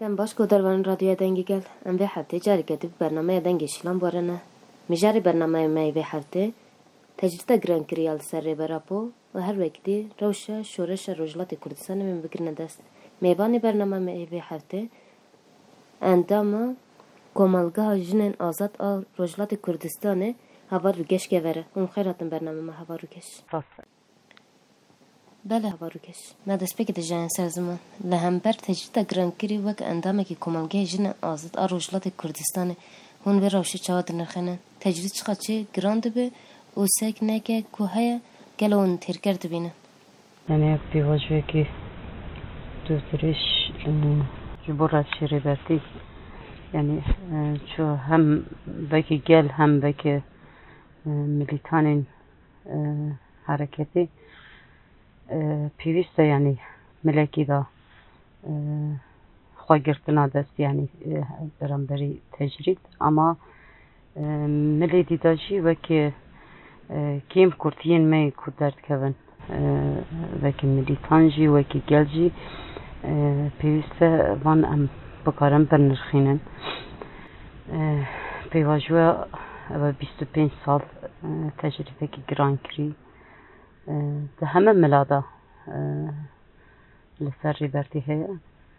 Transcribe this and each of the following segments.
ام باش کودروان رادیو دنگی گل ام به هفته جاری کردی برنامه دنگی شیلان بارنه میجاری برنامه می به هفته تجربه گران کریال سر براپو و هر وقتی روشه شورش رجلات کردستان من بگیرن دست میوانی برنامه می به هفته اندام کومالگاه جنن آزاد آل رجلات کردستانه هوا رو گش گوره اون خیراتن برنامه ما هوا رو گش بله هوا رو گش ما دست بگید جان سرزمان لهم بر تجربه گران کری وک اندامه کی کومالگاه جنن آزاد آل رجلات کردستانه هون به روشه چهاد نرخنن تجربه چقدر چه گراند به و سگ نکه کوه گلون تیر کرد بینه یعنی بیواجه که دوستریش جبرات شری برتی یعنی چو هم بکی گل هم بکی ملیتان حرکتی پیوسته یعنی ملکی دا خواه گرتنا دست یعنی برانبری تجرید اما ملی دیداجی وکی کیم کرتین می کدرد کن وکی ملیتانجی وکی گلجی پیوسته وان ام بکارم برنرخینن پیواجوه و 25 سال تجربه که گران کری ده همه ملادا لسر ریبرتی هیا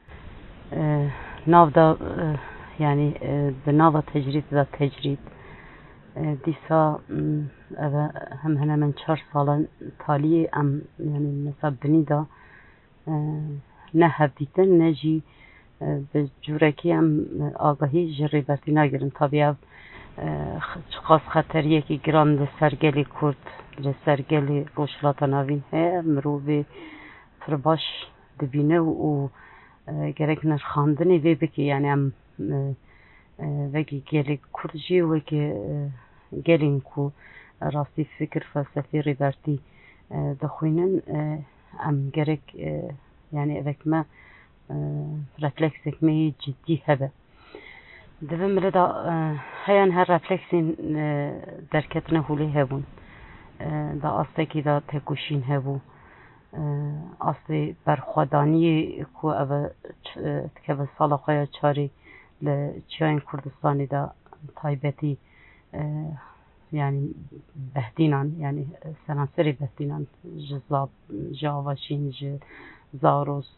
ناو دا یعنی ده ناو تجرید دا تجرید دیسا هم هنه من 4 سالان تالی ام یعنی مثلا بنی دا نه هفدیتن نه جی به جورکی هم آگاهی جری برتی نگیرن طبیعه خاص خطریه که گران لسرگلی کرد لسرگلی روشلاتا نوین هی مروی پرباش دبینه و گرک نرخاندنی وی بکی یعنی هم وکی گلی کردجی وکی گلین کو راستی فکر فلسفی ریبرتی دخوینن هم گرک یعنی اوک ما رفلکسک می جدی هبه دبم لدا هیان هر رفلکسین درکتنه هولی هبون دا آستکی دا تکوشین هبو آستی برخوادانی کو او که به سال خواه چاری لچیان کردستانی دا تایبتی یعنی بهدینان یعنی سناسری بهدینان جزاب جاواشین زاروس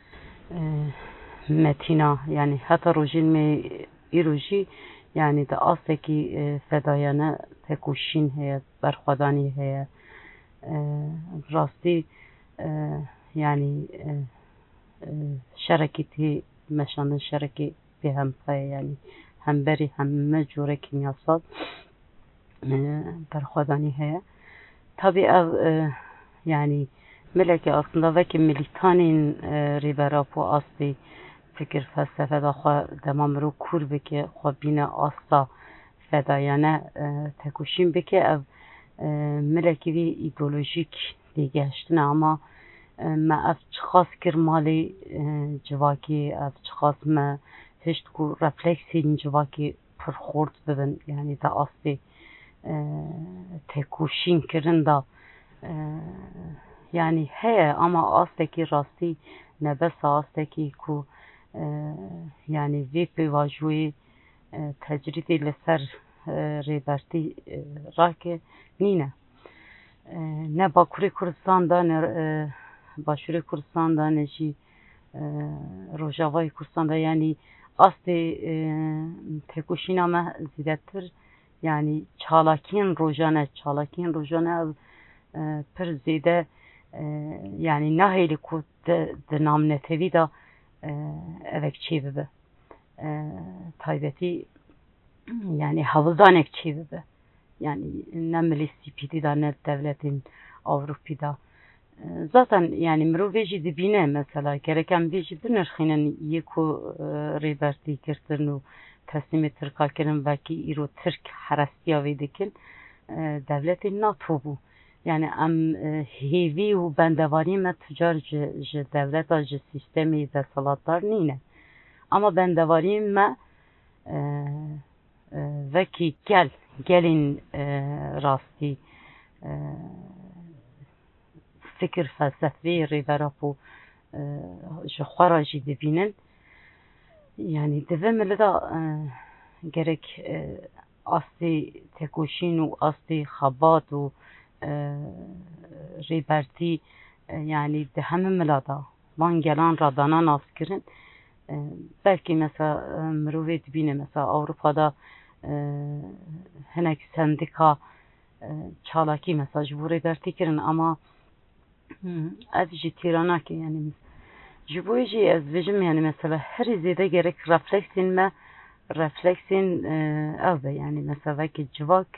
متینا یعنی حتی روژین می ای روژی یعنی دا آسکی فدایانه تکوشین هست برخوادانی هست راستی یعنی شرکتی مشانه شرکی به هم پای یعنی هم بری همه جوره کمیاسات برخوادانی هست طبیعه یعنی ملکی aslında وکی ملیتانین ریبراپو آستی فکر فلسفه دا خواه دمام رو کور بکه خواه بین آستا فدایانه تکوشیم بکه او ملکی وی ایدولوژیک دیگه هشتنه اما ما اف چخواست کرمالی جواکی اف چخواست ما هشت کو رفلکسین جواکی پرخورد ببن یعنی دا آستی تکوشین کرن دا yani he ama asteki rasti nebes asteki ku yani vi pevajui tecrüdi leser reberti rake nine ne Bakuri Kurdistan'da ne Başuri Kurdistan'da ne ji Rojava'yı Kurdistan'da yani asti tekuşina me zidettir yani çalakin rojane پر زیده یعنی نه هیلی کود دنام نتوی دا اوک چی ببه تایبتی یعنی حوزانک چی ببه یعنی نه ملیستی پیدی دا نه devletin Avrupi da zaten yani mرویجی دبینه مثلا gereken بیجی بنرخینن یکو ریبرتی کردن و تسلیم ترکا کردن وکی ایرو ترک حرستی آوی دکن devlet NATO bu yani am hevi و بندواری ما تجار ج devlet ج سیستمی دستالاتدار نینه اما بندواری ما وکی gelin راستی فکر فلسفی ریبراپو جخوارا جی دبینن yani devamlı da gerek asli tekoşin و asli xabat و ریبرتی yani de همه ملادا وان گلان رادانا ناسکرین belki mesela mürüvvet bine mesela Avrupa'da henek sendika çalaki mesaj bu ریبرتی kirin ama az tirana ki yani جبويجي از بيجم يعني مثلا هر زيادة جرك رفلكسين ما رفلكسين أو يعني مثلا كي جواك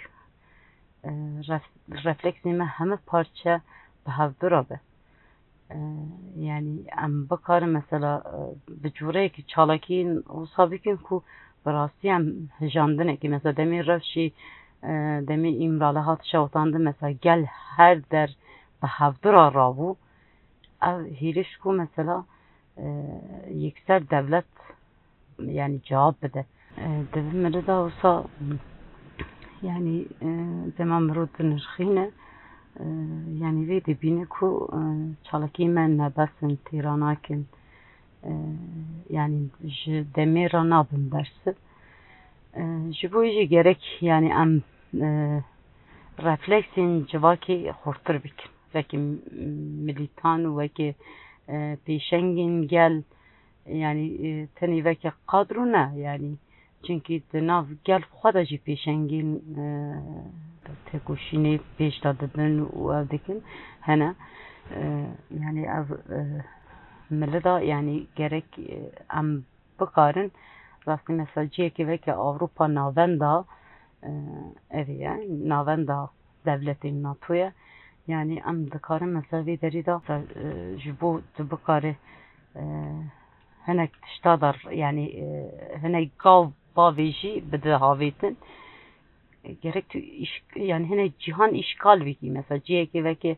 رفلكسين ما هم parça بهذا به yani ام بکار مثلا بجوره که چالاکین و سابقین کو براستی هم هجاندنه که مثلا دمی رفشی demi imralı hat şavtandı mesela gel her der behavdura ravu ev hirişku mesela yüksel devlet yani cevap bede devimleri de olsa yani demam rudun rxine yani ve de bine ku çalaki men nebesin tiranakin yani demira nabın dersi bu işi gerek yani em refleksin cevaki hortur bikin veki militan veki peşengin gel yani teni veki kadruna yani çünkü denav gel xwedajî peşengin tekoşînê pêş da didin û ev dikin hene yani ev millet da yani gerek em bikarin rastî mesela ciyekê veke Avrupa navenda ev ye navenda devletên NATO'ya yani em dikarin mesela vê derî da ji bo tu bikarî hinek tişta da yani hinek gav bavê jî bide havêtin gerek tu yani hinek cihan işgal vekî mesela ciyekê veke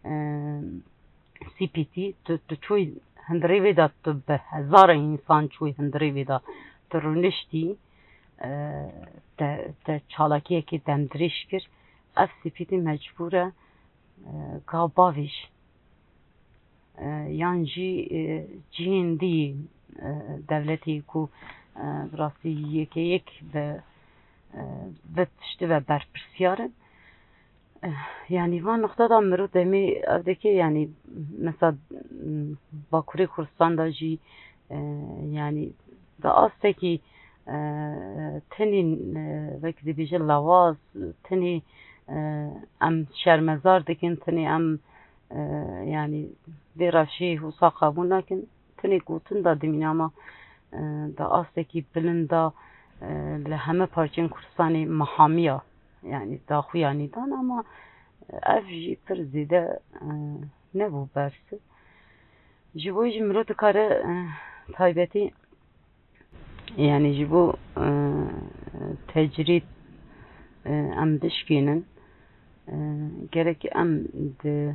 CPT tu çûyî hundirê vê da tu bi hezaran însan çûyî hundirê vê da tu rûniştî te çalakiyekê demdirêj kir ev CPT mecbûr e gav bavê jî yan jî cihên dî devletê ku rastî yekê ve tiştî ve berpirsiyarin yani van noktada mirov demê evdeki yani mesela Bakurê Kurdistan'da jî yani da astekî tenên vekî dibêje lawaz tenê em şermezar dikin tenê em yani vê rewşê wisa qebûl nakin tenê gotin da dimîne ama da astekî bilind da li heme parçeyên Kurdistanê mehamiya yani daxuya nîdan ama ev jî pir zêde nebû bersi ji bo jî mirov dikare taybetî yani ji bo tecrîd em dişkînin gerek em di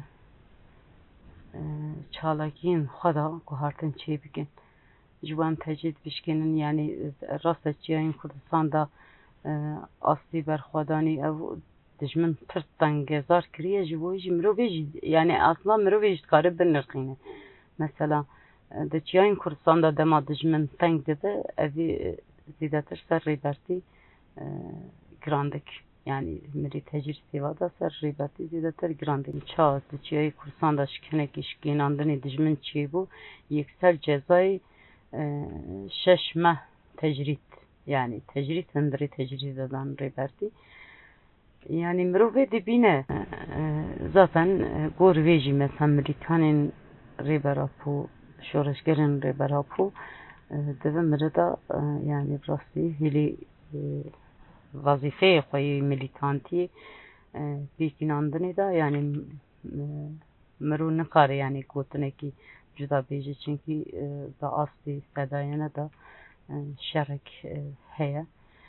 çalakiyên xwe da ku hartin çê bikin ji bo em tecrîd bişkînin yani rast e çiyayên Kurdistan'da asli berxwedanî ew dijmin pir tengezar kiriye ji bo jî mirovê jî yani asla mirovê jî dikare binirxîne mesela di çiyayên Kurdistan'da dema dijmin teng dibe evî zêdetir ser rêbertî giran dik yani mirî tecrîd sêva ser rêbertî zêdetir giran dik ça di çiyayê Kurdistan'da şikhenekî şikênandinê dijmin çêbû yeksel cezayê 6 meh tecrîd yani tecrîd hundirê tecrîd didan rêbertî yani mirovê dibîne zaten gor vê jî mesela militanên rêbera pû şoreşgerên rêbera pû divin mirê da yani rastî hêlî vazîfeyê xwe yê milîtantiyê pêkînandinê da yani mirov nikare yani gotinekî cuda bêje çünkü da aslî sedayene da şerek heye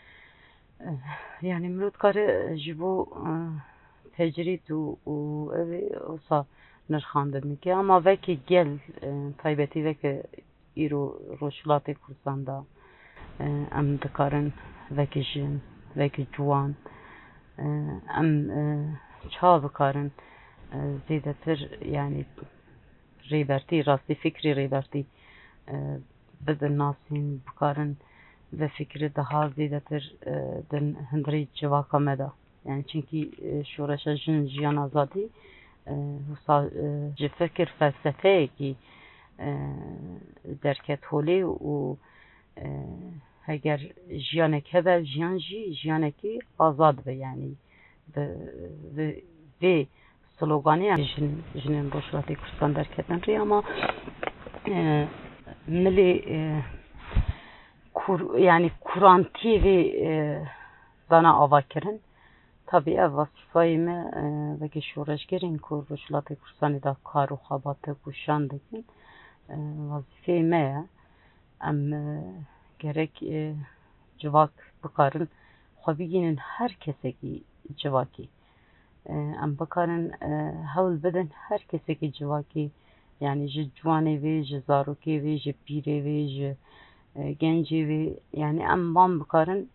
yani mirov dikare ji bo tecrîd û evê wisa nirxandin bike ama vekî gel taybetî veke îro Rojhilatê Kurdistan'da em dikarin vekî jin vekî ciwan em ça bikarin zêdetir yani rêbertî rastî fikrê rêbertî بدن ناسین بکارن و فکر daha زیادتر دن هندری جواکا مدا yani çünkü şuraşa jin jiyan azadi فکر فلسفه کی درکت هولی و اگر جیانک هبه جیان جیانکی آزاد به یعنی ve sloganı yani jinin boşluğu kurstan derketen ri ama milli yani Kur'an TV dana avakirin tabii ev vasıfayımı ve ki şureşgerin boşluğu kursanı da karu habatı kuşandıkin vazifeyime ya em gerek civak bakarın xwebigînin herkesekî civakî em bikarin hewl bidin herkesekî civakî yani ji ciwanê wê ji zarokê wê ji pîrê wê ji gencê wê yani em wan bikarin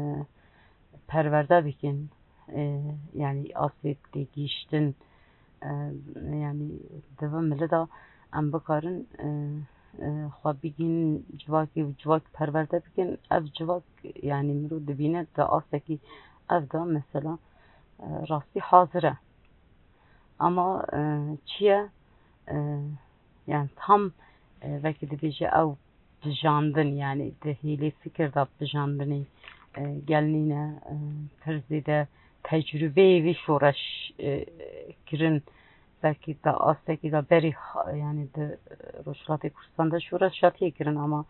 perwerde bikin yani asê tê gîştin yani divê milê da em bikarin xwebigînin civakî civak perwerde bikin ev civak yani mirov dibîne di asekî ev da mesela rastî hazir e ama çi ye yani tam vekî dibêje ew bijandin yani di hêlê fikir da bijandinê gelnîne pir zêde tecrübeyê wê şoreş kirin belki de asekî da berî yani di Rojhilatê Kurdistanê şoreş hatiye kirin ama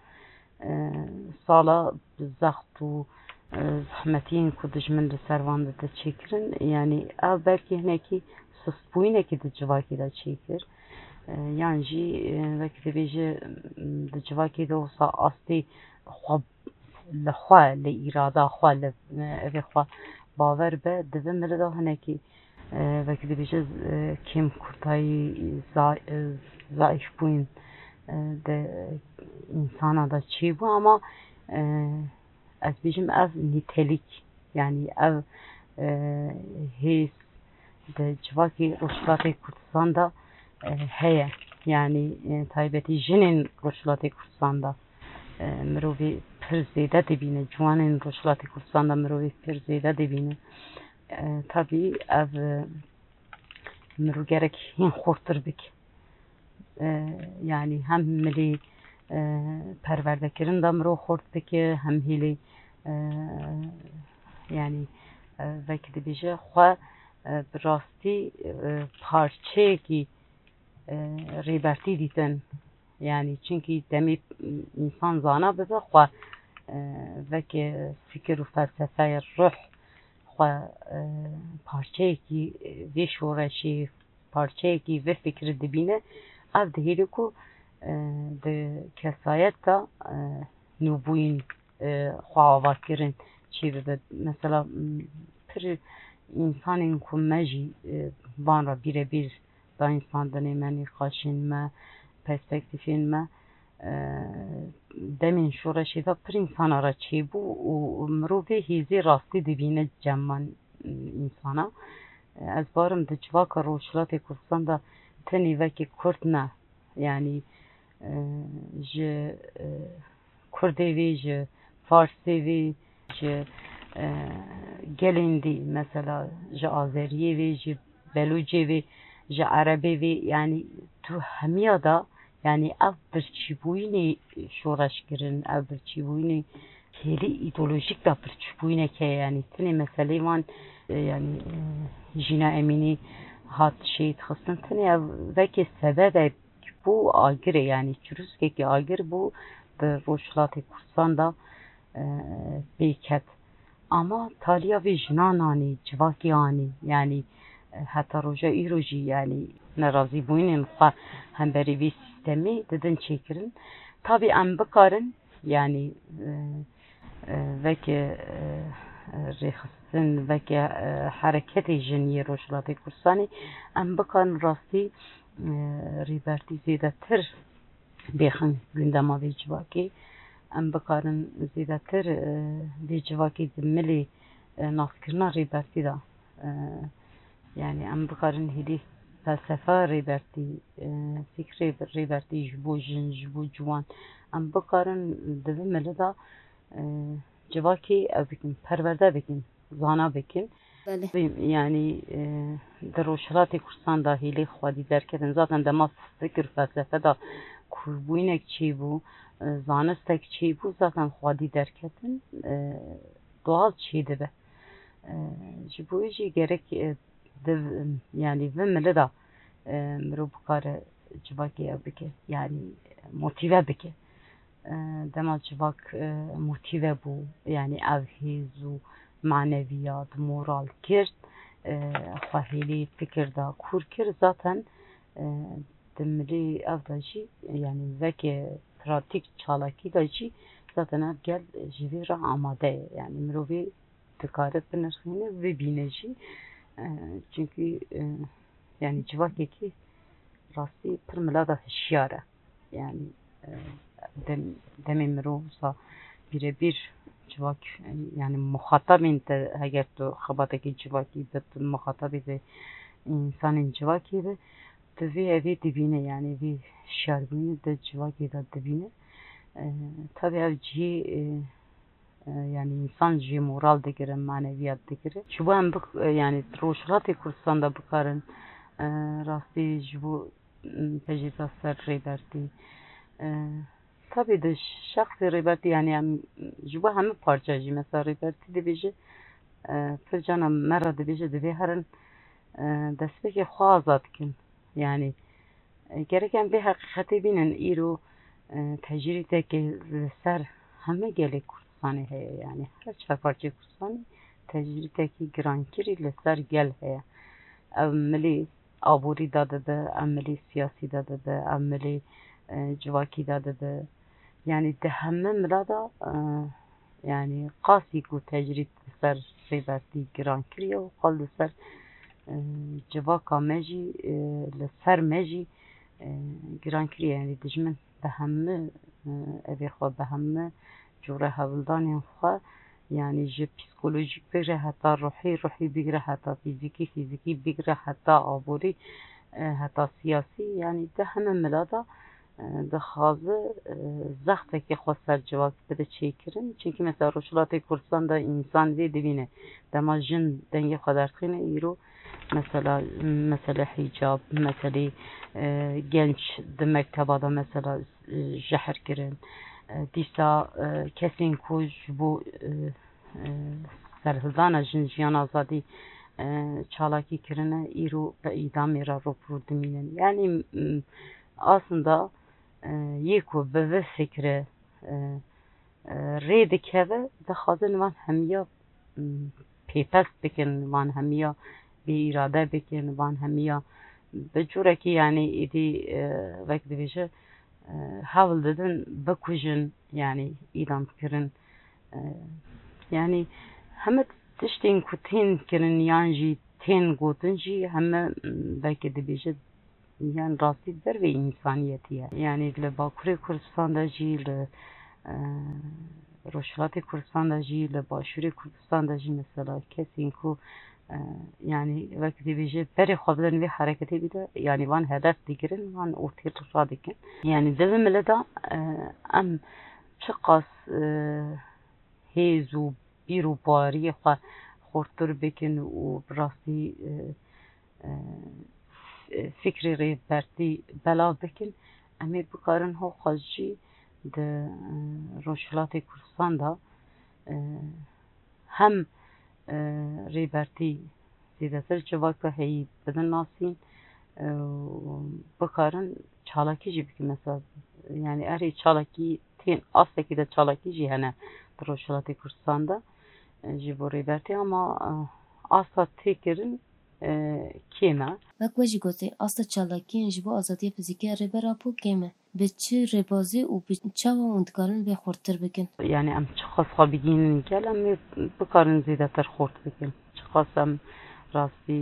sala bi zext û zehmetiyên ku dijmin li ser wan de çêkirin yani ev belkî hinekî sistbûyînekî di civakî de çêkir yan jî vekî dibêje di civakê de wisa astê li xwe li îrada xwe li evê xwe bawer be divê milê da hinekî vekî dibêje kêm kurtayî zaîf bûyîn de insana da çêbû ama ez bêjim ev nîtelik yani ev hês di civakê Rojhilatê Kurdistan da heye yani taybetî jinên Rojhilatê Kurdistan da mirovê pir zêde dibîne ciwanên Rojhilatê Kurdistan da mirovê pir zêde dibîne tabii ev mirov gerek hîn xurttir bike yani hem milî perwerdekirin da mirov xurt bike hem hêlî yani vekî dibêje xwe bi rastî parçeyekî rêbertî dîtin yani çünkü demê însan zana bibe xwe vekî fikir û felsefeya ruh xwe parçeyekî vê şoreşê parçeyekî vê fikirî dibîne ev dihêle ku di kesayet da nûbûyîn xwe avakirin çê bibe mesela pir insanên ku me jî van re bîrebîr da însan dinê me nîqaşên me perspektîfên me demên şoreşê de pir însana re çêbû û mirovê hêzê rastî dibîne cemman însana ez barim di civaka Rojhilatê Kurdistan da tenê vekî Kurd ne yani ji Kurdê wê ji Farsê wê ji gelên dî mesela ji Azeriyê wê ji Belûcê wê ji Erebê wê yani tu hemiya da yani ev birçîbûyînê şoreşkirin ev birçîbûyînê hêlî îdeolojîk da birçîbûyînek heye yani tenê meselê wan yani Jîna Emînî hat şehîd xistin tenê ev vekî sebebek bû agirê yani çirûskekî agir bû di Rojhilatê Kurdistan da pêket ama taliya vê jinan anî civakê anî yani heta roja îro jî yani nerazîbûyînên xwe hemberî vê sistemê didin çêkirin tabii em bikarin yani vekî rêxistin vekî hereketê jiniyê Rojhilatê Kurdistanê em bikarin rastî rêbertî zêdetir bêxin gündema vê civakê em bikarin zêdetir vê civakê di milê navkirina rêbertî da yani em bikarin hêlî felsefe rêbertî fikrê rêbertî ji bo jin ji bo ciwan em bikarin di vê milê da civakê ev bikin perwerde bikin zana bikin. Yani di Rojhilatê Kurdistan da hêlê xwedî derketin zaten dema fikir felsefe da kûrbûyînek çêbû zanistek çêbû zaten xwedî derketin doğal çê dibe. Ji bo wê jî gerek yani vê milê da mirov bikare civakê ev bike yani motive bike. Dema civak motive bû yani ev hêz û maneviyat moral kir xwe hêlî fikir da kûr kir zaten di milê ev da jî yani veke pratik çalakî da jî zaten ev gel ji vê re amade ye yani mirovê dikare binirxîne bibîne jî çünkü yani civakekî rastî pir milada hişyar e yani demê mirov wisa birebîr civak yani muhatabên te heger tu xebatekî civakî be tu muhatabê de însanên civakê be di vê evê dibîne yani vê hişyarbûnê de civakê da dibîne tabii ev cihê yani insan jî moral digire maneviyat digire ji bo em yani Rojhilatê Kurdistan da bikarin rastî ji bo pejîka ser rêbertî tabii de şexsê rêbertî yani em ji bo hemû parça jî mesela rêbertî dibêje pir cana me re dibêje divê herin destpêkê xwe azad bikin yani gerek em vê heqîqetê bînin îro tecrîtekê li ser hemû gelê Kurdistanê heye yani her çarparçeyê Kurdistanê tecrîtekî girankirî li ser gel heye ev milê aborî da dibe ev milê siyasî da dibe ev milê civakî da dibe yani di hemû mila da yani qasî ku tecrît li ser rêbertî girankiriye û xwe li ser civaka me jî li ser me jî girankiriye yani dijmin bi hemû evê xwe bi hemû cure hevldanên xwe yani ji psîkolojîk bigire heta ruhî bigire heta fîzîkî bigire heta aborî heta siyasî yani di hemû mila da dixwaze zextekê xwe ser civak bide çêkirin çünkü mesela Rojhilatê Kurdistan da însan vê dibîne dema jin dengê xwe derdixîne îro mesela mesele hicab meselê genç di mekteba da mesela jehr kirin dîsa kesên ku ji bo serhildana jin jiyan azadî çalakî kirine îro bi îdamê re rûpirû dimînin yani aslında yê ku bi vê fikrê rê dikeve dixwazin wan hemiya pêpest bikin wan hemiya bêîrade bikin wan hemiya bi curekî yani êdî vek dibêje hewl didin bikujin yani îdam kirin yani hemû tiştên ku tên kirin yan jî tên gotin jî heme belkî dibêje yani rastî dervê însaniyetî ye yani li Bakurê Kurdistan da jî li Rojhilatê Kurdistan da jî li Başûrê Kurdistan da jî mesela kesên ku yani vek dibêje berê xwe bidin vê hereketê bîde yani wan hedef digirin wan ortê radikin yani di vê milê da em çi qas hêz û bîr û bariyê xwe xurttir bikin û bi rastî fikrê rêbertî belav bikin em ê bikarin hoqas jî di Rojhilatê Kurdistan da hem rêbertî zêdetir civak ve heyî bidin nasîn bikarin çalakî jî bikin mesela yani erê çalakî tên astekî de çalakî jî hene di Rojhilatê Kurdistan da ji bo rêbertî ama asla têkirin kêm e Wek we jî gotî asta çalakiyên ji bo azadiya fîzîkî ya rêbera po kêm e bi çi rêbazî û bi çawa hûn dikarin vê xurttir bikin yani em çi qas xwe bigînin gel em ê bikarin zêdetir xurt bikin çi qas em rastî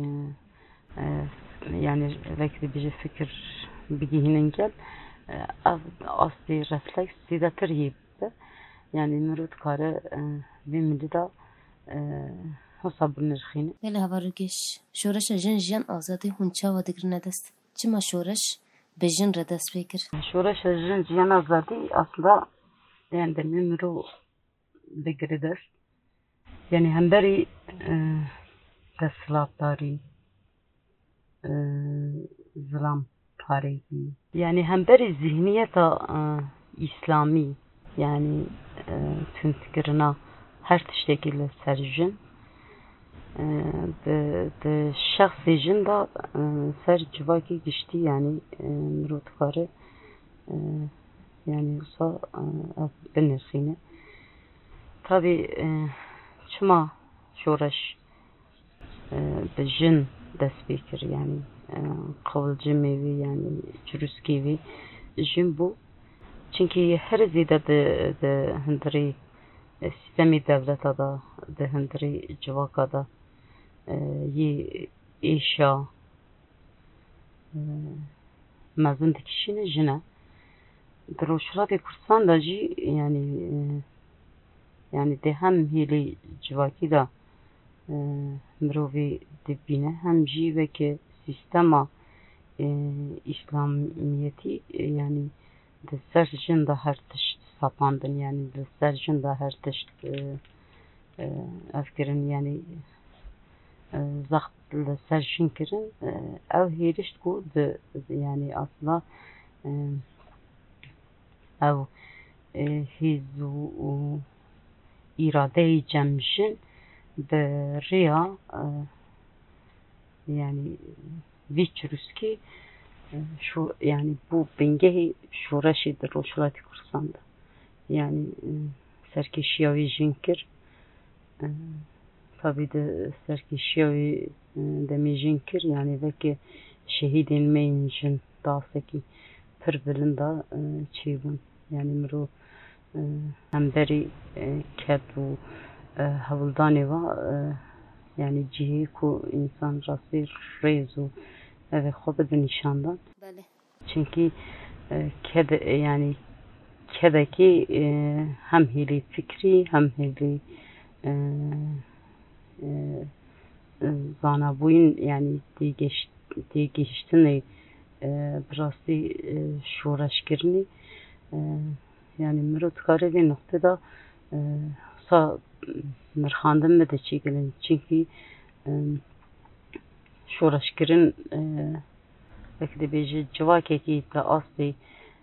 yani vek dibêje fikir bigînin gel ev astê refleks zêdetir yê bibe yani mirov dikare vê milî da حساب نرخینه. بله هواروگش شورش جن جیان آزادی هون چاوا دگرنه دست چما شورش به جن را دست بکر شورش جن جیان آزادی اصلا yani demiro degre dest. Yani hem beri destlatari zilam paregi. Yani hem beri zihniyeta İslami yani tüm fikrina her tiştekille serjin de şahsi jin da ser civaki geçti yani mirotkarı yani olsa benirxine. Tabi çima şoreş bejin dest bekir yani kavulcu mevi yani çürüskevi jin bu. Çünkü her zide de hindri sistemi devleta da de hindri civaka da yi eşya mezun dikişine jine. Roşlat Kurdistan da ji yani de hem hili civaki da mirovi dibine hem ji ve ki sistema İslamiyeti yani de serjin da her tişt sapandın yani de serjin da her tişt efkirin yani zahtlı serjin kirin ev hirişt ku de yani asla ev hizu irade-i cemşin de riya yani viçruski şu yani bu bengehi şuraşidir Roşlat Kursan'da yani serkeşiyavi jinkir tabi de serkeşiyavi demi jinkir yani veki şehidin meyinjin dağsaki pırbilin da çivun yani miro hem beri kedu havuldanı var yani cihi ku insan rası rezu ve xob nişandan. Çünkü ked yani kedeki hem hili fikri hem hili zana buyun yani diye geçtiğini burası şuuraşkirini yani mirotkarı bir noktada sa mirhandım mı da çekilen çünkü şuuraşkirin belki de bir civakeki de asli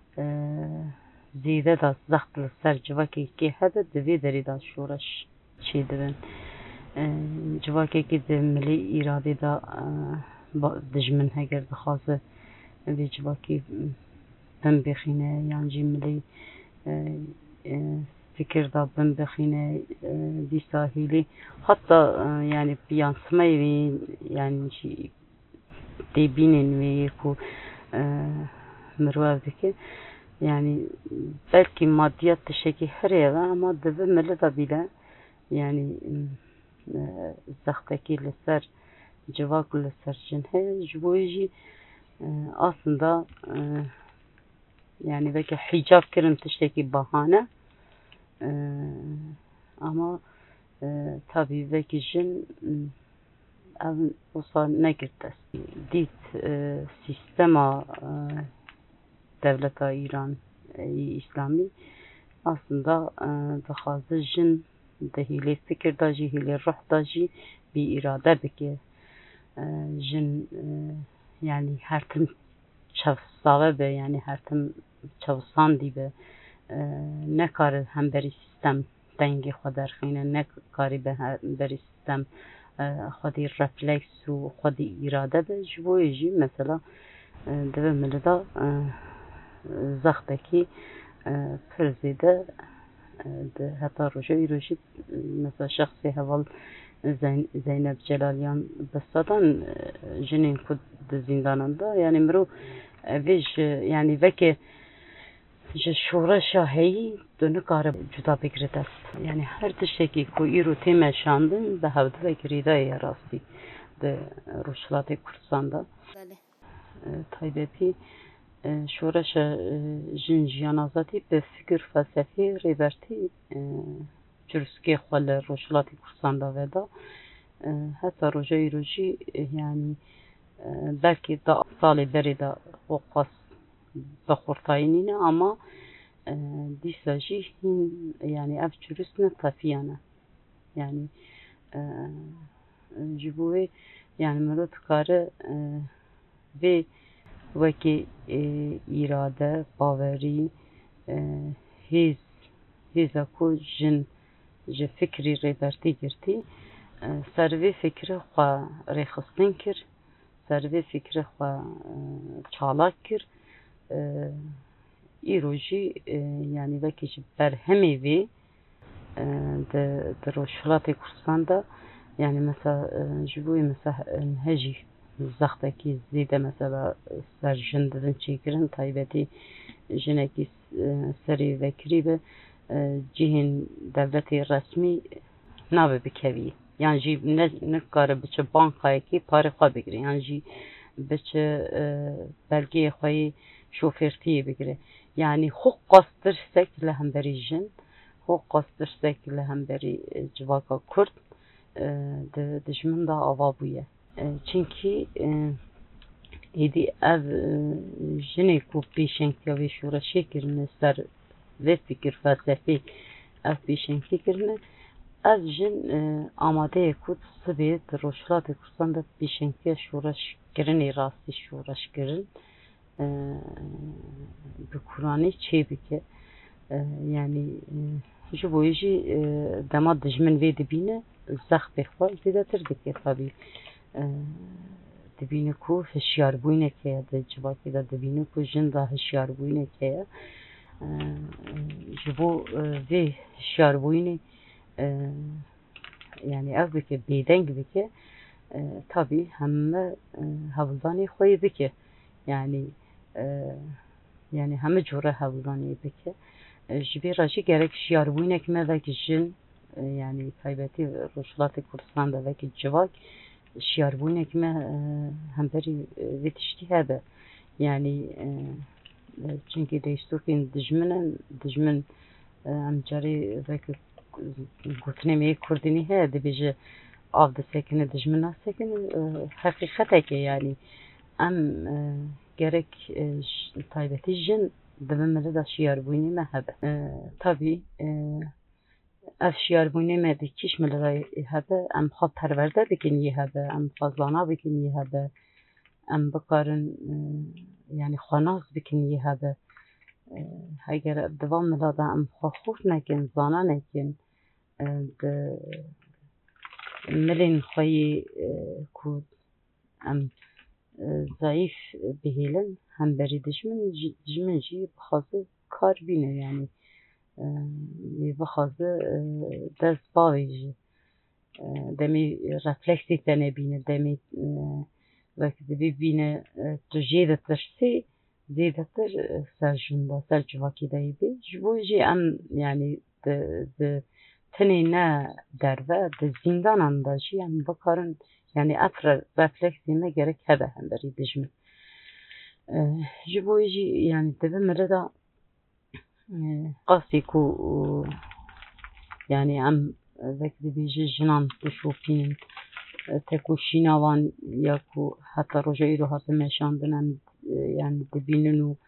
zide da zahtlı ser civakeki hede devi deri da şuuraş şeydirin civakeki de milli irade da dijmin heger de xazı ve civaki ben bexine yani milli fikir da ben bexine bir sahili hatta yani bir yansımayı yani debinin ve ku mirvavdeki yani belki maddiyat dışeki her yere ama deve mele da bile yani zahtaki leser cevak leser cinhe jboji aslında yani belki hicab kirin dışeki bahane ama tabi belki jin olsa ne girdi? Dit sistema devleta İran İslami aslında daha jin dehili fikir daji hili ruh daji bir irade beki jin yani her tim çavsave be yani her tim çavsan dibe ne kar hem beri sistem dengi kadar xine ne kari be beri sistem خودی رفلکس و خودی اراده به جویی مثلا دوام ملدا زخبکی فرزیده ده حتی روشی مثلا شخصی هوال زینب جلالیان بستان جنین کد زنداننده yani مرو ویش yani veke şura şaheyi dönük arı cuda bekret است. Yani her tişteki ku iru teme şandın da havdu ve kirida yarasti de Roşlat Kurdistan'da. Taybeti şura jin jiyan azati be fikir felsefi reverti çürüske xwale Roşlat Kurdistan'da ve da حتی روژه روژی یعنی belki da salê berê de o qas bixurtayînîne ama dîsa jî hîn yani ev çûrûst ne tefiyane yani ji bo wê yani mirov dikare vê wekî îrade, bawerî, hêza ku jin ji fikrî rêbertî girtî ser vê fikrê xwe rêxistin kir, ser vê fikrê xwe çalak kir îro jî yani wekî ji berhemê vê di Rojhilatê Kurdistanê de yani mesela ji bo wê mesela hejî zextekî zêde mesela ser jin didin çêkirin taybetî jinekî serê vekirî be cihên devletê resmî nabe bikevî yan jî nikare biçe bankayekî parê xwe bigire yan jî biçe belgeyê xwe yê şofêrtiyê bigire yani xwe qas tirsek li hemberî jin xwe qas tirsek li hemberî civaka Kurd di ji min de ava bûye çinkî êdî ev jinê ku pêşengtiya vê şoreşê kirine ser vê fikir felsefê ev pêşengtî kirine ev jin amadeyê ku sibê di Rojhilatê Kurdistanê de pêşengtiya şoreşkirinê rastî şoreşkirin bi Kur'anî çê bike yani ji bo wê jî dema dijmin vê dibîne zexfê xwe zêdetir dike tabii dibîne ku hişyarbûyînek heye di civakê de dibîne ku jin de hişyarbûyînek heye ji bo vê hişyarbûyînê yani ev bike bêdeng bike tabii heme hevldanê xwe yê bike yani heme cure hevldanê bike ji vê re jî gerek hişyarbûyînek me vekî jin yani taybetî Rojhilatê Kurdistanê de vekî civak hişyarbûyînek me hemberî vê tiştî hebe yani çunkî destûrkên dijmin em carê vekî gotinê me yê kurdînî heye dibêje av disekine dijmin nasekine heqîqeteke yani em gerek taybetî jin dibin milî de hişyarbûyînê me hebe tabii ev hişyarbûyînê me di kîş milî re hebe em xwe perwerde bikin yê hebe em xwe zana bikin yê hebe em bikarin yani xwenaz bikin yê hebe heger di van mila de em xwe xort nekin zana nekin di milên xwe yê ku em zayîf bihêlin hemberî dijmin jî bixwaze kar bîne yani bixwaze dest bavê jî demê refleksê te nebîne demê wekî dibê bîne tu jê ditirsî zêdetir ser jin de ser civakê de yê bê ji bo wê jî em yani di tinê ne derve di zindanan de jî em bikarin yani ev refleksê me gerek hebe hemberî dijmin ji bo wê jî yani divê milî de qasî ku yani em wekî dibêje jinan bişopînin tekoşîna wan ya ku heta roja îro hate meşandin em yani dibînin û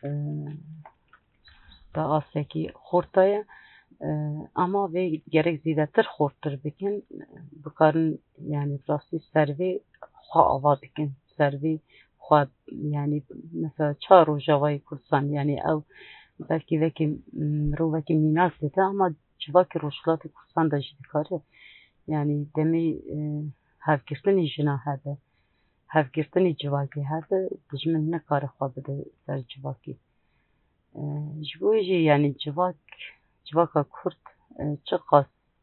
da asekî xort daye ama vê gerek zêdetir xorttir bikin bikarin yani rastî ser vê xwe ava bikin ser vê xwe yani mesela çar Rojavayê Kurdistan yani ew belkî vekî mirov vekî mînas dite ama civakê Rojhilatê Kurdistan de jî dikare yani demê hevgirtinê jina hebe hevgirtinê civakê hebe dijmin nikare xwe bide ser civakê ji bo wê jî yani civaka Kurd çi qas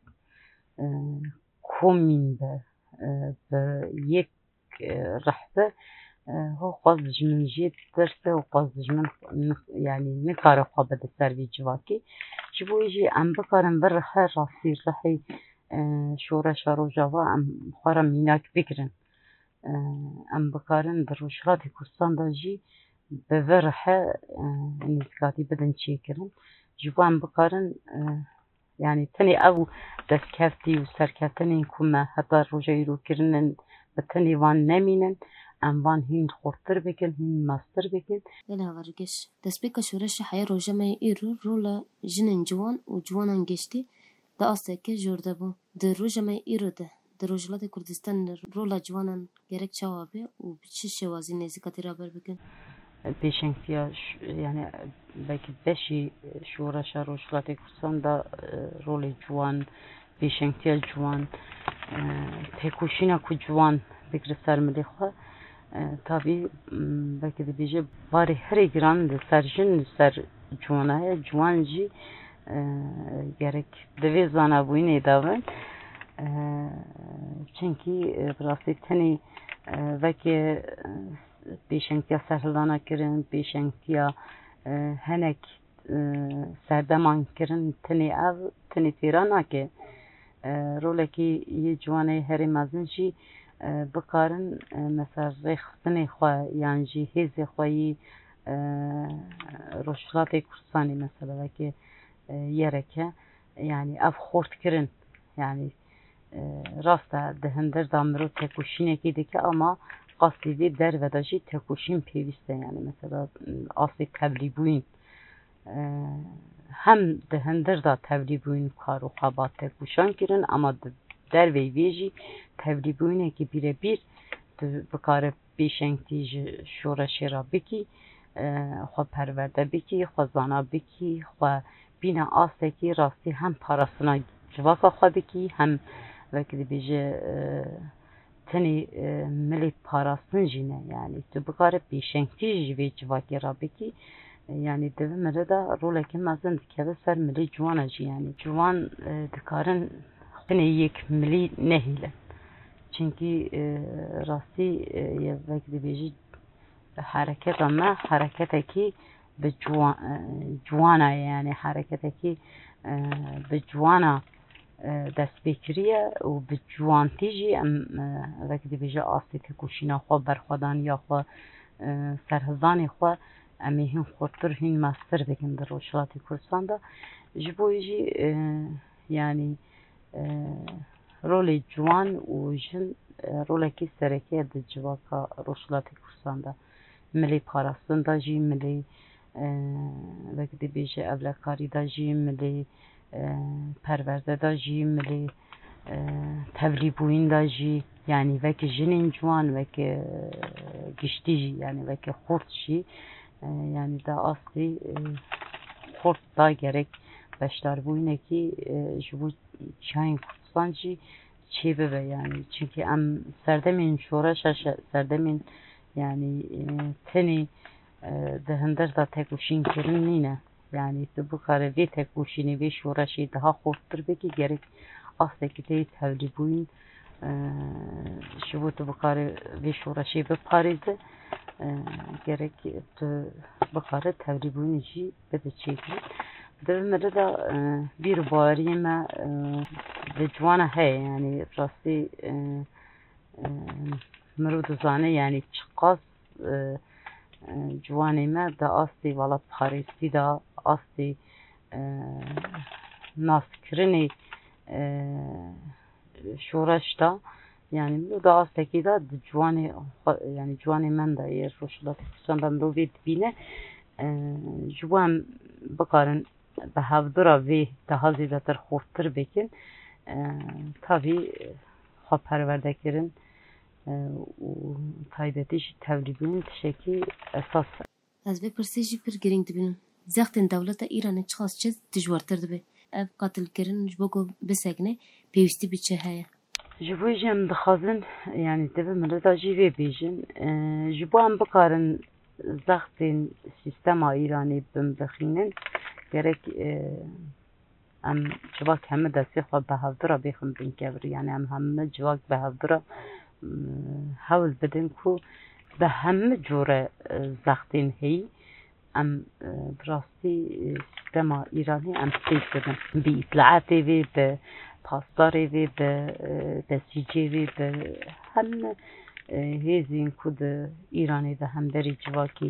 komîn be bi yek rehbe xwaz dijmin jê tirse û xwaz dijmin yani nikare xwe bide ser vê civakê ji bo wê jî em bikarin vir rihe rastî rihê şoreşa Rojava em xwe re mînak bikirin em bikarin di Rojhilatê Kurdistan de jî bi vir rihe nêzîkatî bidin çêkirin ji bo em bikarin yani tenê ew destkeftî û serkeftinên ku me heta roja îrokirinin bi tenê van nemînin, em van hîn xurttir bikin, hîn mestir bikin. Gel havargeş. Destpêka şoreşa heya roja me îro rola jinên ciwan û ciwanan geştî di asteke jor debû. Di roja me îro de di Rojhilatê Kurdistanê rola ciwanan gerek çawa be û bi çi şewazî nêzîkatî raber bikin? Pêşengiya yani belki beşî şoreşa Rojhilatê Kurdistan da rolê ciwan, pêşengiya ciwan, têkoşîna ku ciwan bigire ser milê xwe, tabii belki dibêje barê herê giran li ser jin li ser ciwan heye. Ciwan jî gerek divê zanabûyînê de bin, çunkî bi rastî tenê veke pêşengiya serhildana kirin, pêşengiya hinek serdeman kirin, tenê ev tenê têra nake. Rolekî yê ciwanê herê mezin jî bikarin mesela rêxistinê xwe yan jî hêzê xwe yî Rojhilatê Kurdistanê mesela veke yereke yani ev xurtkirin yani rast e di hindir da mirov têkoşînekê dike ama qasî vê derve de jî têkoşîn pêwîst e yani mesela asê tevlîbûyîn hem di hindir da tevlîbûyîn kar û xwebat têkoşan kirin ama di dervê wê jî tevlîbûyînekî birebîr bikare pêşengî ji şoreşê re bikî, xwe perwerde bikî, xwe zana bikî, xwe bîna asekî rastî hem parastina civaka xwe bikî, hem vekî dibêje tenê milê parastin jî ne yani tu bikare pêşengî ji vê civakê re bikî. Yani di vê milê de rolekî mezin dikeve ser milê ciwan jî yani ciwan dikarin tenê yek milî nehîlin. Çünkü rastî vekî dibêjî hereketa me hereketekî bi ciwana ye yani hereketekî bi ciwana dest pê kiriye û bi ciwantî jî em vekî dibêje asê têkoşîna xwe berxwedaniya xwe serhildanê xwe em ê hîn xurttir hîn mestir bikin di Rojhilatê Kurdistan de. Ji bo wê jî yani rolê ciwan û jin rolekî serekî ye di civaka Rojhilatê Kurdistan de. Milê parastin de jî, milê vekî dibêje evlekarî de jî, milê perwerde de jî, milê tevlîbûyîn de jî yani vekî jinên ciwan vekî giştî jî yani vekî xurt jî yani da asê xurt da gerek beşdarbûyînekî ji bo çiyayên Kurdistan jî çê bibe yani çünkü em serdemên şoreşa serdemên yani tenê di hindir da têkoşîn kirin nîne yani tu bikare vê têkoşînê vê şoreşê daha xurttir bikî gerek asekî tê tevlîbûyîn ji bo tu bikare vê şoreşê biparêze gerek tu bikare tevlîbûyîn jî bide çêkirî. Di vê milê de bîrbariyê me di ciwana heye yani rastî mirov dizane yani çi qas ciwanê me di astê vala parêstî da astê naskirinê şoreş da yani mirov da astekî da di ciwanê yani ciwanê me de yê Rojhilatê Kurdistan de mirov vê dibîne ji bo em bikarin bi hevdira vê daha zêdetir xurttir bikin tabii xweperwerdekirin û taybetî jî tevlîbûyîn tişekî esas e. Ez vê pirsê jî pir girîng dibînim. Zextên dewleta Îranê çi qas çi dijwartir dibe? Ev qatilkirin ji bo ku bisekine pêwîstî bi çi heye? Ji bo jî em dixwazin yani di vê milê de jî vê bêjin ji bo em bikarin zextên sîstema Îranê bimbixînin gerek em civak hemû destê xwe bi hevdira bêxin binkevirî yani em hemû civak bi hevdira hewl bidin ku bi hemûcore zextên heyî em bi rastî sîstema Îranê em pêk bidin bi îtlaatê vê bi pasdarê vê bi besîcê vê bi hemû hêzên ku di Îranê de hemberî civakî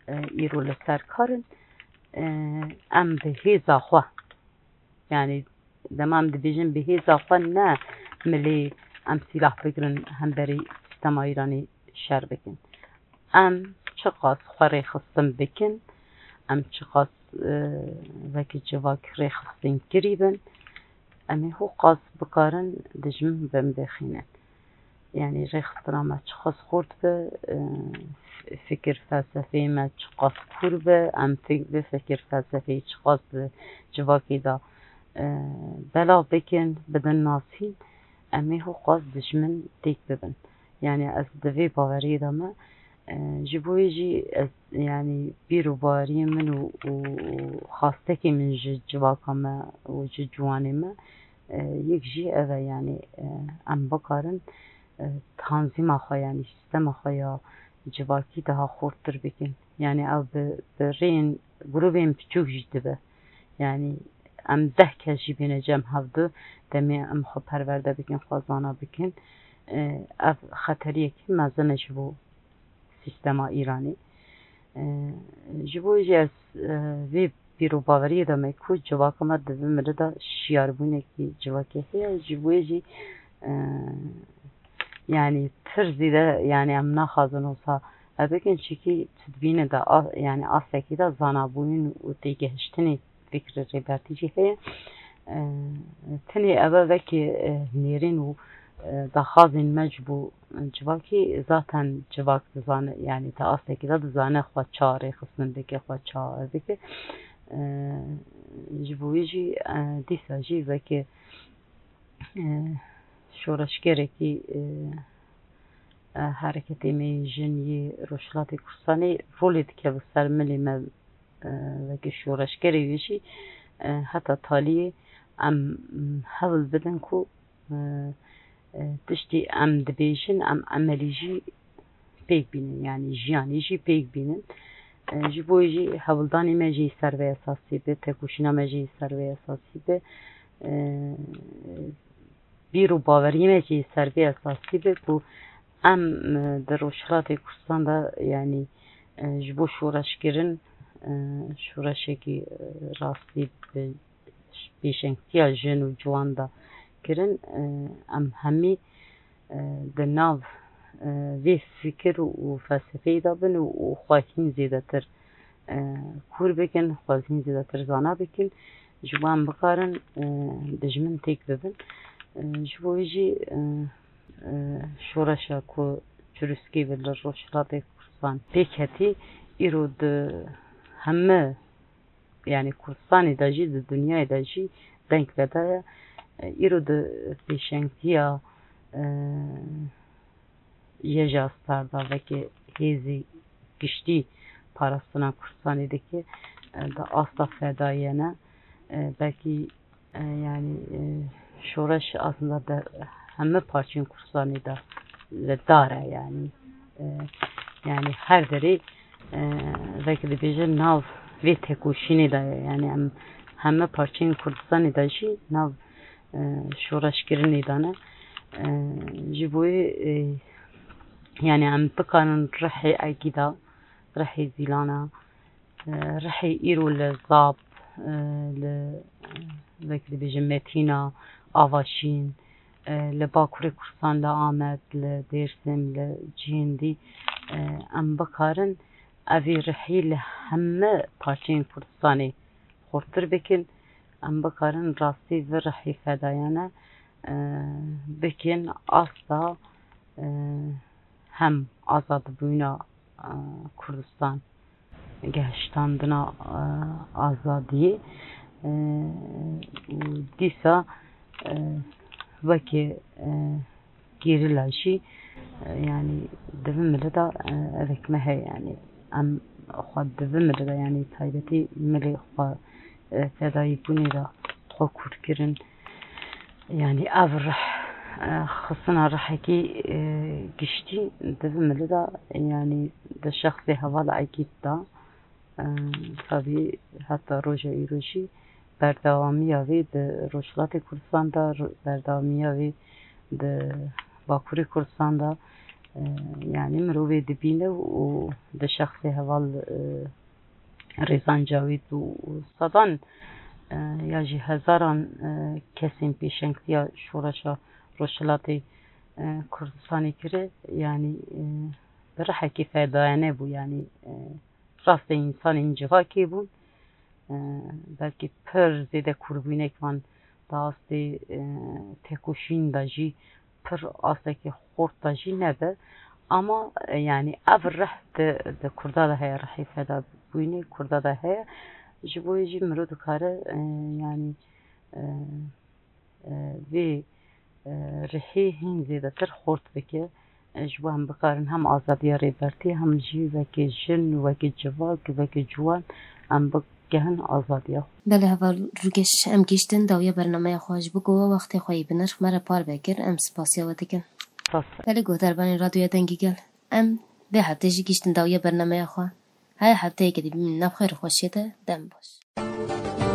îro li ser karin em bi hêza xwe yani دمام دبیجن به هیچ آخوان نه ملی ام سلاح بگیرن هم بری سیستم ایرانی شر بکن ام چقاس خواه خستم بکن ام چقاس وکی جواک خستن گریبن امی هو قاس بکارن دجمن بم بخینن يعني ريخستنا ما تشخص خورد به فكر فلسفي ما تشخص خور به ام فكر فلسفي تشخص به جواكي دا بلا بكن بدن ناسين امي هو قاس دشمن تيك ببن يعني از دوي باوري دا ما جبويجي يعني بيرو باوري من وخاصتكي من جواكا ما وجواني ما يكجي اوه يعني ام بكارن تنظیم آخوا یعنی سیستم آخوا یا جواکی daha خورتر بکن یعنی او به رین گروبیم پچوک جده به یعنی ام 10 کشی بینه جمع هفته دمی ام خو پرورده بکن خوازانا بکن او خطریه که مزنه جبو سیستم ایرانی جبو ایجی از وی بیرو باوری دامه که جواکا ما دوی مرده شیار بونه که جواکی هیا جبو ایجی يعني ترزي ده يعني ام نخازن وصا ابكن شكي تدبين ده يعني اصلي ده زانابوين وتيجهشتني فكر ريباتيجي هي تني ابا وكي نيرين و دخازن مجبو جواكي ذاتا جواك زان يعني تا اصلي ده زانه خو چاره خصن بك خو چاره بك جبويجي ديساجي وكي شورشگره کی حرکت می جنی روشلات کردستانی رولی که بسر ملی ما وکی شورشگره ویشی حتی تالی ام حاول بدن کو تشتی ام دبیشن ام عملیجی پیک بینن یعنی جیانیجی پیک بینن جبویجی حولدانی مجی سروی اساسی به تکوشینا مجی سروی اساسی به بیرو باوری میچی سروی اساسی به کو ام در روشلات کردستان دا یعنی جبو شورشگرن شورشگی راستی بیشنگتیا جن و جوان دا کرن ام همی در ناو وی فکر و فلسفه دا بن و خواهین زیده تر کور بکن خواهین زیده تر زانا بکن جبو ام بکارن دجمن تیک ببن جبویجی شورشا کو چروسکی بلر روشلات کردستان پیکتی ایرو ده همه yani Kurdistani da jî di dünyayê de jî denk veda îro di pêşengiya yêja star da vekî hêzî giştî parastina Kurdistanê dike da asta fedayî ne belkî yani şoreş aslında da hemme parçên Kurdistanê da dare yani her derê vekî dibêjin nav vê tekoşînê de yani em hemme parçên Kurdistanê de jî nav şoreşkirinê de ne ji bo yani em bikarin rihê ekî da rihê zîlana rihê îro li Zab li vekî dibêjin Metîna Avaşîn li Bakurê Kurdistan li Amed li Dêrsim li Cihindî em bikarin evî rihî li hemme parçên Kurdistanê xurtir bikin em bikarin rastî vê rihê fedayane bikin asta hem azadbûna Kurdistan gehiştandina azadiyê dîsa vekî gerîla jî yani divin milê da evek me heye yani em xwe divin milê da yani taybetî milê xwe fedayîbûnê da xwe kûrkirin yani ev rih xistina rihekî giştî divin milê da yani di şexsê hevala ekî da tabii heta roja îro jî berdewamiya wê di Rojhilatê Kurdistan da berdewamiya wê di Bakurê Kurdistan da yani mirovê dibîne û di şexsê heval Rêzan Cawîd û sedan یا جی هزاران کسین پیشنگتیا شورشا روشلاتی کردستانی کرده یعنی بره حکی فدایانه بو یعنی راست انسان اینجا که بود بلکه پر زیده کربینه که من داسته تکوشین داجی پر آسته که خورد داجی نبه اما یعنی اول ره ده کرده ده های رحی فدا بوینه کرده ده های جبوی جی مرو دکاره یعنی وی رحی هین زیده تر خورد بکه جبو هم بکارن هم آزادی ریبرتی هم جی وکی جن وکی جوال وکی جوان هم بگهن آزادی ها بله هوا روگش ام گیشتن داویه برنامه خواهش بگو و وقتی خواهی بنرخ مرا پار بکر ام سپاسیا و دیگن بله گو در بانی رادویا دنگی گل ام به هفته جی گیشتن داویه برنامه خواه های هفته که دی نبخیر خوشیده دم باش